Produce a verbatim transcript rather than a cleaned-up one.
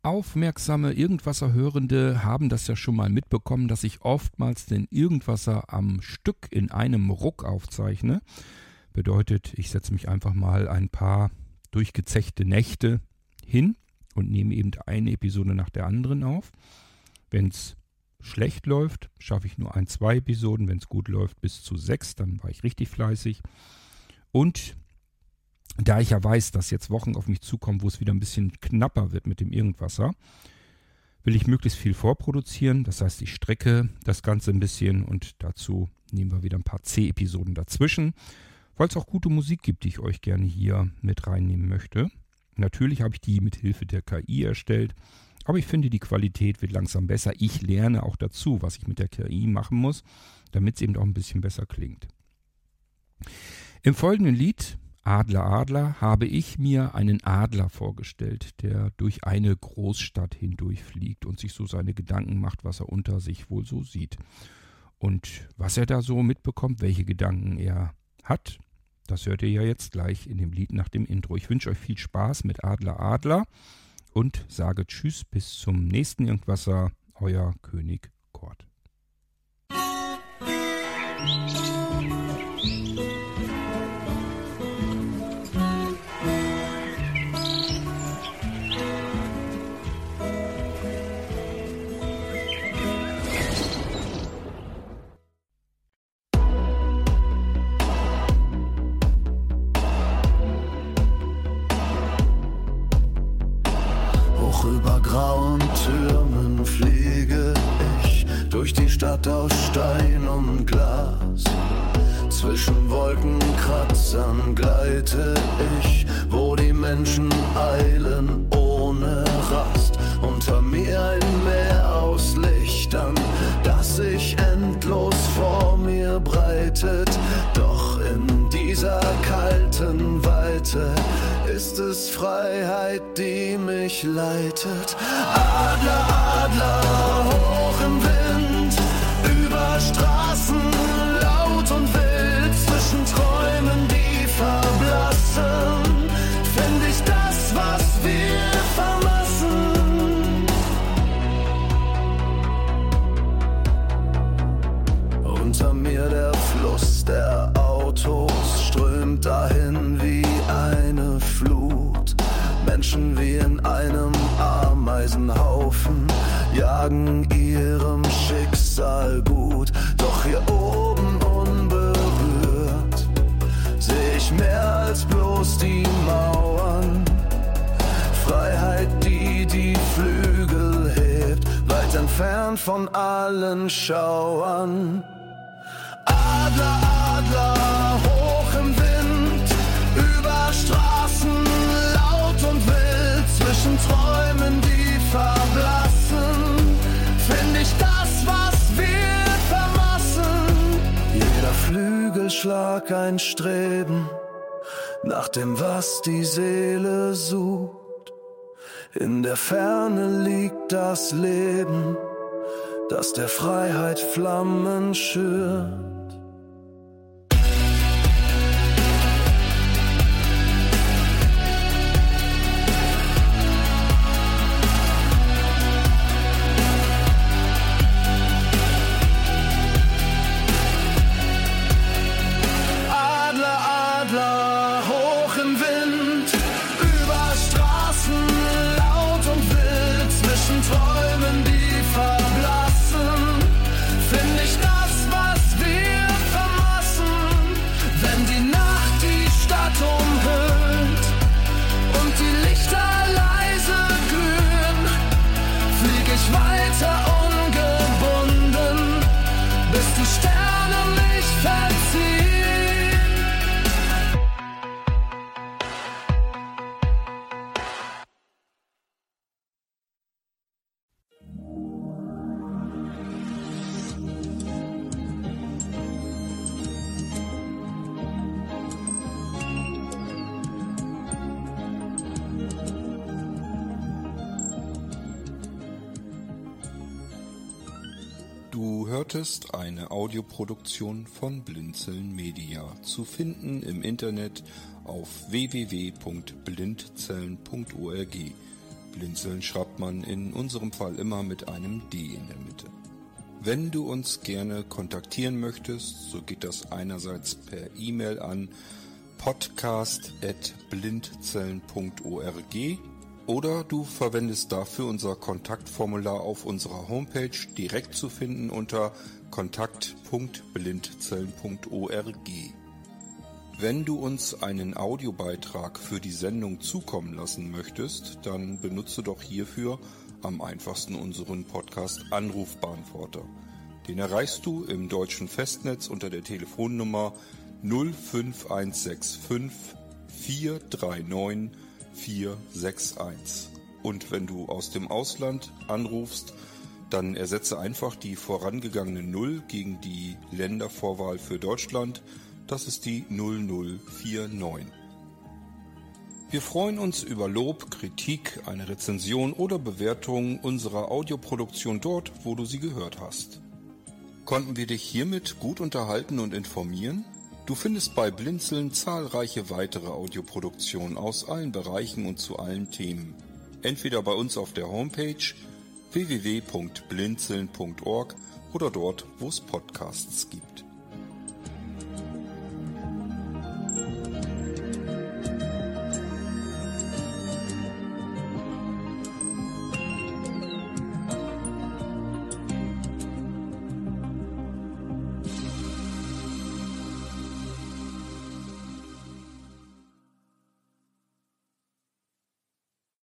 Aufmerksame Irgendwasser-Hörende haben das ja schon mal mitbekommen, dass ich oftmals den Irgendwasser am Stück in einem Ruck aufzeichne. Bedeutet, ich setze mich einfach mal ein paar durchgezechte Nächte hin und nehme eben eine Episode nach der anderen auf. Wenn es schlecht läuft, schaffe ich nur ein, zwei Episoden. Wenn es gut läuft, bis zu sechs, dann war ich richtig fleißig. Und da ich ja weiß, dass jetzt Wochen auf mich zukommen, wo es wieder ein bisschen knapper wird mit dem Irgendwasser, will ich möglichst viel vorproduzieren. Das heißt, ich strecke das Ganze ein bisschen und dazu nehmen wir wieder ein paar C-Episoden dazwischen, weil es auch gute Musik gibt, die ich euch gerne hier mit reinnehmen möchte. Natürlich habe ich die mit Hilfe der K I erstellt, aber ich finde, die Qualität wird langsam besser. Ich lerne auch dazu, was ich mit der K I machen muss, damit es eben auch ein bisschen besser klingt. Im folgenden Lied Adler, Adler, habe ich mir einen Adler vorgestellt, der durch eine Großstadt hindurchfliegt und sich so seine Gedanken macht, was er unter sich wohl so sieht. Und was er da so mitbekommt, welche Gedanken er hat, das hört ihr ja jetzt gleich in dem Lied nach dem Intro. Ich wünsche euch viel Spaß mit Adler, Adler und sage Tschüss, bis zum nächsten Irgendwasser, euer König Kort. Über grauen Türmen fliege ich durch die Stadt aus Stein und Glas. Zwischen Wolkenkratzern gleite ich, wo die Menschen eilen ohne Rast. Unter mir ein Meer aus Lichtern, das sich endlos vor mir breitet. Doch in dieser kalten Weite ist es Freiheit, die mich leitet. Adler, Adler, hoch im Wind, über Straßen laut und wild, zwischen Träumen, die verblassen, find ich das, was wir vermissen. Unter mir der Fluss der Autos strömt dahin wie eine Flut. Menschen wie in einem Ameisenhaufen jagen ihrem Schicksal gut. Doch hier oben unberührt seh ich mehr als bloß die Mauern. Freiheit, die die Flügel hebt, weit entfernt von allen Schauern. Adler, Adler, hoch im Wind, über Straßen laut und wild, zwischen Träumen, die verblassen, find ich das, was wir vermassen. Jeder Flügelschlag ein Streben nach dem, was die Seele sucht. In der Ferne liegt das Leben, das der Freiheit Flammen schürt. Du hörtest eine Audioproduktion von Blinzeln Media, zu finden im Internet auf w w w punkt blindzellen punkt org. Blinzeln schreibt man in unserem Fall immer mit einem D in der Mitte. Wenn du uns gerne kontaktieren möchtest, so geht das einerseits per E-Mail an podcast at blindzellen punkt org oder du verwendest dafür unser Kontaktformular auf unserer Homepage, direkt zu finden unter kontakt punkt blindzellen punkt org. Wenn du uns einen Audiobeitrag für die Sendung zukommen lassen möchtest, dann benutze doch hierfür am einfachsten unseren Podcast Anrufbeantworter. Den erreichst du im deutschen Festnetz unter der Telefonnummer null fünf eins sechs fünf vier drei neun vier sechs eins. Und wenn du aus dem Ausland anrufst, dann ersetze einfach die vorangegangene Null gegen die Ländervorwahl für Deutschland. Das ist die null null vier neun. Wir freuen uns über Lob, Kritik, eine Rezension oder Bewertung unserer Audioproduktion dort, wo du sie gehört hast. Konnten wir dich hiermit gut unterhalten und informieren? Du findest bei Blinzeln zahlreiche weitere Audioproduktionen aus allen Bereichen und zu allen Themen. Entweder bei uns auf der Homepage w w w punkt blinzeln punkt org oder dort, wo es Podcasts gibt.